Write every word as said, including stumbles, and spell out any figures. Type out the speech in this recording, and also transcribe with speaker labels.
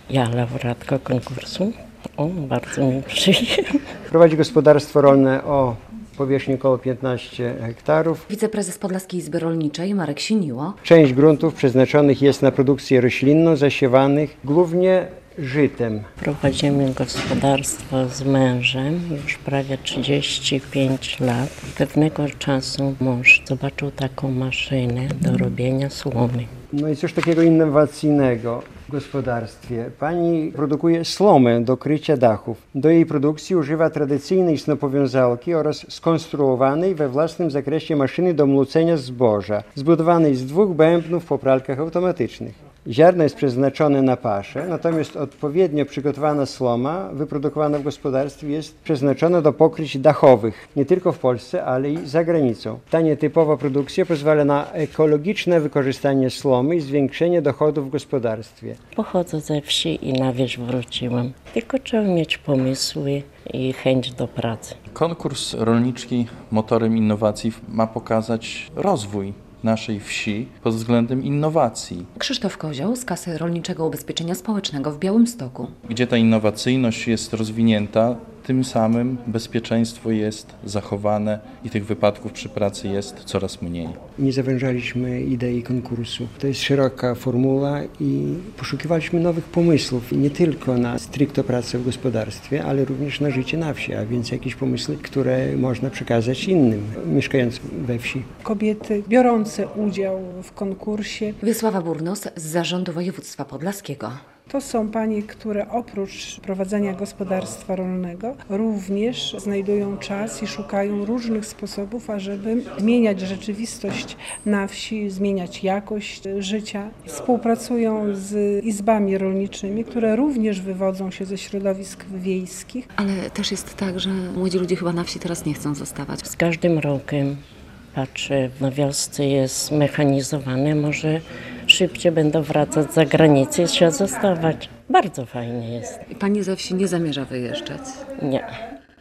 Speaker 1: Ja, laureatka konkursu. O, bardzo mi przyjemnie.
Speaker 2: Prowadzi gospodarstwo rolne o powierzchni około piętnaście hektarów.
Speaker 3: Wiceprezes Podlaskiej Izby Rolniczej Marek Siniło.
Speaker 2: Część gruntów przeznaczonych jest na produkcję roślinną, zasiewanych głównie żytem.
Speaker 1: Prowadzimy gospodarstwo z mężem już prawie trzydzieści pięć lat. Pewnego czasu mąż zobaczył taką maszynę do robienia słomy.
Speaker 2: No i coś takiego innowacyjnego w gospodarstwie. Pani produkuje slomę do krycia dachów. Do jej produkcji używa tradycyjnej snopowiązalki oraz skonstruowanej we własnym zakresie maszyny do młócenia zboża, zbudowanej z dwóch bębnów po pralkach automatycznych. Ziarno jest przeznaczone na paszę, natomiast odpowiednio przygotowana sloma wyprodukowana w gospodarstwie jest przeznaczona do pokryć dachowych, nie tylko w Polsce, ale i za granicą. Ta nietypowa produkcja pozwala na ekologiczne wykorzystanie slomy i zwiększenie dochodów w gospodarstwie.
Speaker 1: Pochodzę ze wsi i na wieś wróciłam. Tylko trzeba mieć pomysły i chęć do pracy.
Speaker 4: Konkurs rolniczy Motorem Innowacji ma pokazać rozwój naszej wsi pod względem innowacji.
Speaker 3: Krzysztof Kozioł z Kasy Rolniczego Ubezpieczenia Społecznego w Białymstoku.
Speaker 4: Gdzie ta innowacyjność jest rozwinięta, tym samym bezpieczeństwo jest zachowane i tych wypadków przy pracy jest coraz mniej.
Speaker 2: Nie zawężaliśmy idei konkursu. To jest szeroka formuła i poszukiwaliśmy nowych pomysłów, nie tylko na stricte pracę w gospodarstwie, ale również na życie na wsi, a więc jakieś pomysły, które można przekazać innym mieszkającym we wsi.
Speaker 5: Kobiety biorące udział w konkursie.
Speaker 3: Wiesława Burnos z Zarządu Województwa Podlaskiego.
Speaker 5: To są panie, które oprócz prowadzenia gospodarstwa rolnego również znajdują czas i szukają różnych sposobów, ażeby zmieniać rzeczywistość na wsi, zmieniać jakość życia. Współpracują z izbami rolniczymi, które również wywodzą się ze środowisk wiejskich.
Speaker 3: Ale też jest tak, że młodzi ludzie chyba na wsi teraz nie chcą zostawać.
Speaker 1: Z każdym rokiem patrzę, na wiosce jest mechanizowane, może szybciej będą wracać z zagranicy i się zostawać. Bardzo fajnie jest.
Speaker 3: I pani ze wsi nie zamierza wyjeżdżać?
Speaker 1: Nie.